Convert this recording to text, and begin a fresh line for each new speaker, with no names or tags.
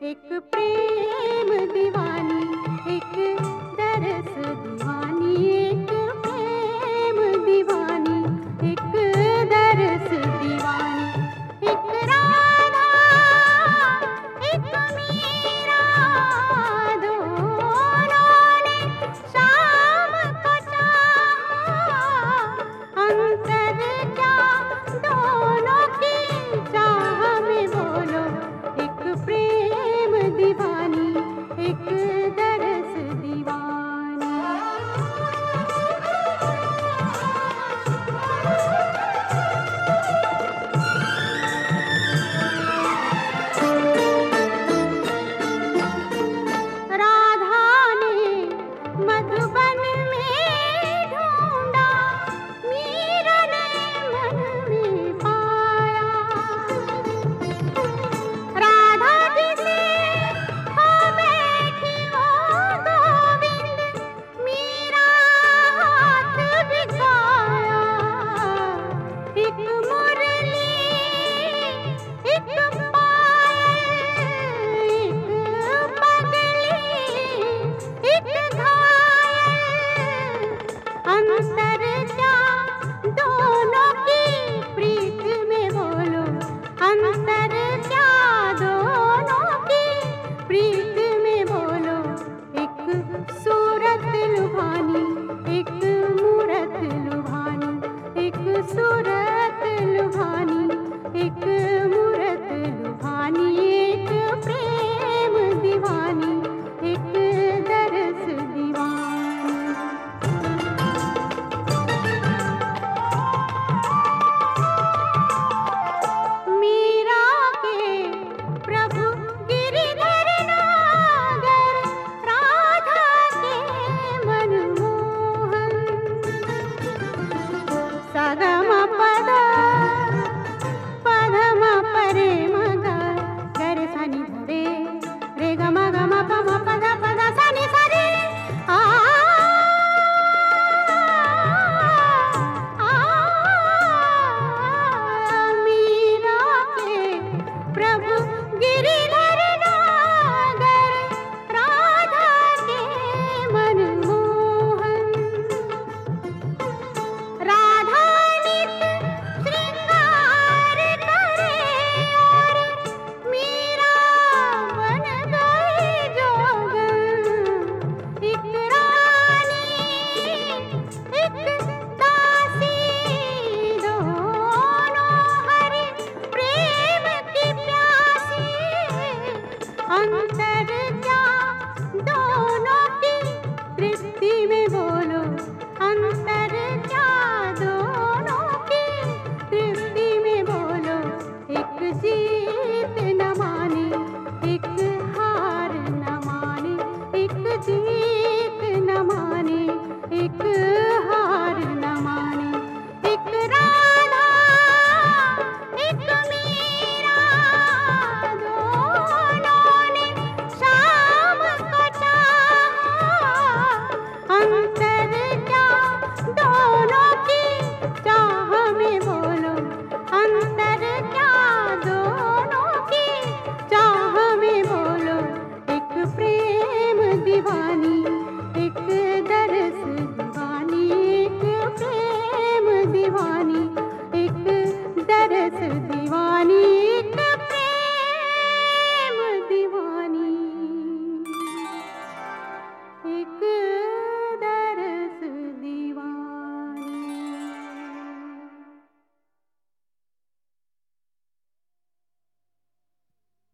एक प्रेम दीवानी, एक दरस दीवानी, एक प्रेम दीवानी, एक दरस दीवानी, एक राधा एक मीरा, दोनों ने शाम को चाहा, अंतर क्या दोनों की चाह में, बोलो एक प्रेम दीवानी, एक दरस दीवानी। राधा ने मधुबन में ढूंढा, मीरा ने मन में पाया। राधा जिसे हो बैठी वो गोविंद, मीरा हाथ बिछाया। एक मुरली, एक पायल, एक पगली, एक घायल, अंतर क्या दोनों की प्रीत में, बोलो अंतर क्या दोनों की प्रीत में, बोलो एक सूरत लुभानी, एक मूरत लुभानी, एक सूरत लुभानी, एक मूरत लुभानी, एक प्रेम दीवानी, एक दरस दीवानी। मीरा के प्रभु गिरिधर नागर, राधा के मनमोहन, सगम पद पधम परे मग गरे सनि धरे रे गम गम पम पद पद सनि सरे आ मीरा के प्रभु गिरिधर